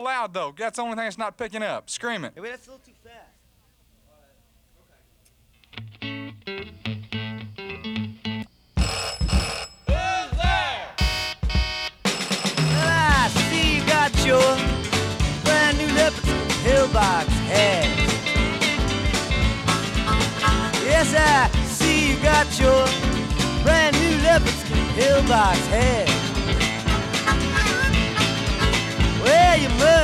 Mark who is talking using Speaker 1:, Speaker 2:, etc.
Speaker 1: loud, though. That's the only thing that's not picking up. Scream it.
Speaker 2: Hey, wait, that's a little too fast. Well, I see you got your brand new leopard pillbox hat. Yes, I see you got your brand new leopard pillbox hat. Well, you must